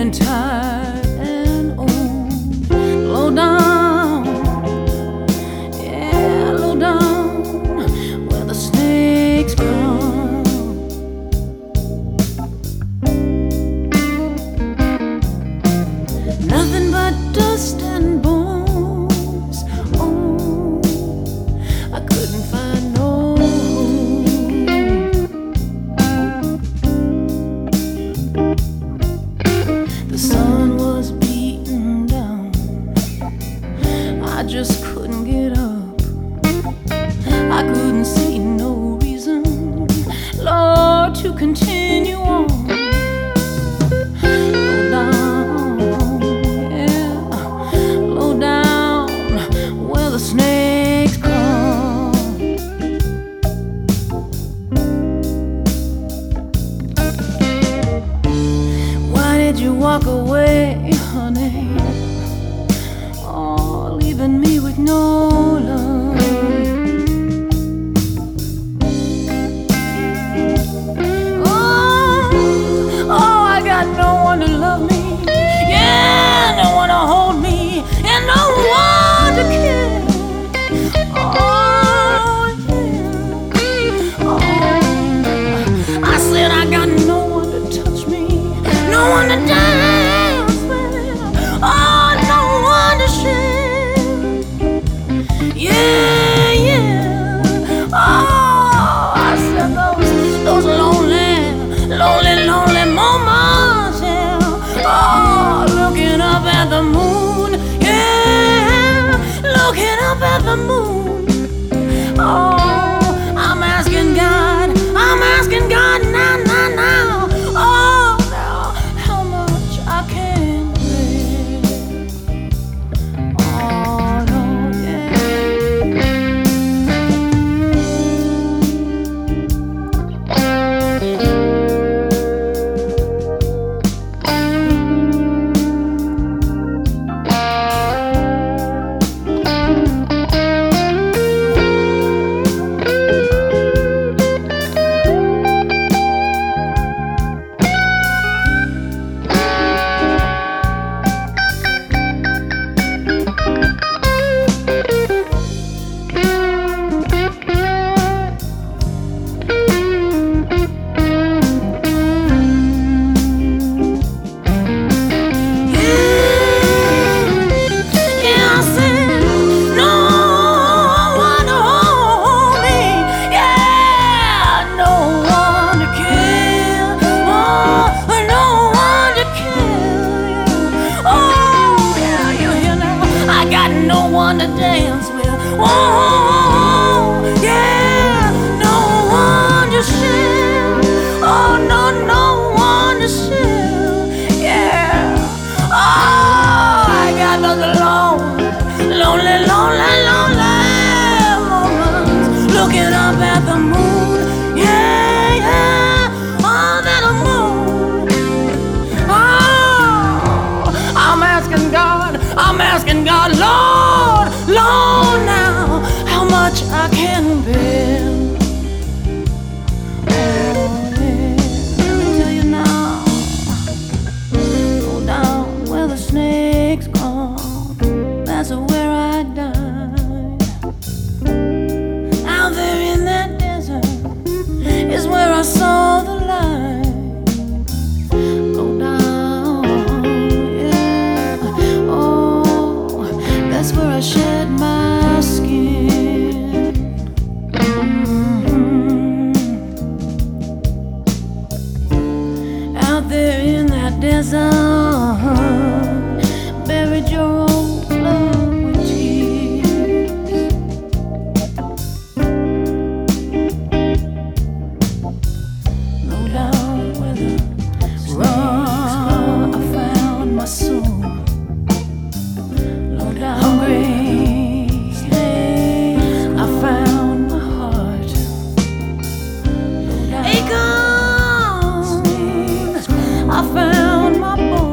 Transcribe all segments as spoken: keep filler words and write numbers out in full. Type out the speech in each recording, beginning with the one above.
feeling tired and old. Low down, yeah, low down, where the snakes come. Nothing but dust and bones. Oh, I couldn't find no home. The sun was beating down, I just couldn't get up. I couldn't see no reason, Lord, to continue on. Low down, yeah, low down, where the snakes come. Why did you walk away, honey? Oh, leaving me with no love. Oh, oh, I got no one to love me. Yeah, no one to hold me, and no one to care. Oh, yeah. Oh, I said I got no one to touch me, no one to dance with, oh, no one to share. Yeah, yeah. Oh, I said those, those lonely, lonely, lonely moments, yeah. Oh, looking up at the moon, yeah, looking up at the moon. Oh, I'm asking God, I'm asking God now, now, now. Oh, now, how much I can bear. Oh, no, to dance with. Oh, yeah, no one to share. Oh, no, no one to share. Yeah. Oh, I got those lonely, lonely, lonely, lonely moments, looking up at the moon. Yeah, yeah. Oh, that moon. Oh, I'm asking God, I'm asking God, Lord, Lord, now, how much I can bear. Oh, yeah, let me tell you now, go down where the snakes come, that's where I died. Out there in that desert is where I saw the light. Go down, yeah, oh, that's where I shed my skin. Mm-hmm. Out there in that desert, buried your old love with tears. Low down where the raw, I found my soul. Low down, hungry, I found my heart. Low down, aching, I found my boy.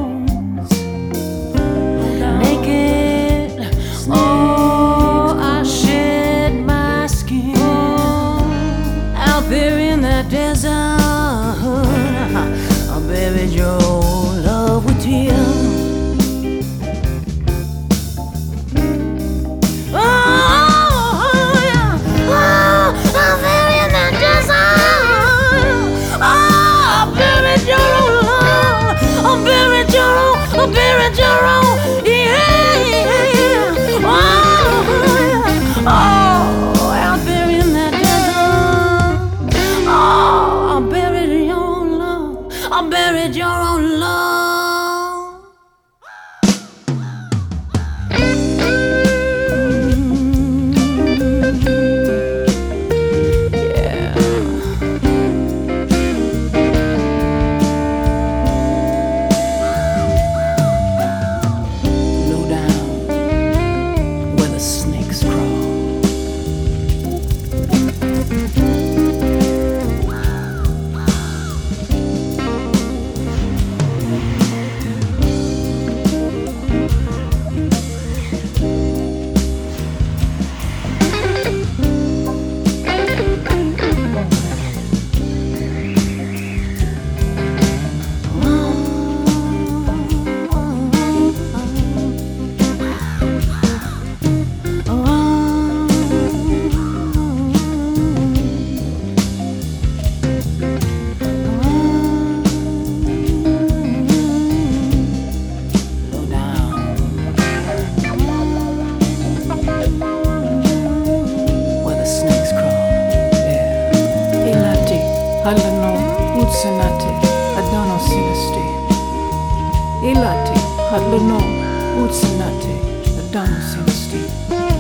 Ilati, Hadlano, Utsanate, the Dancing Steep.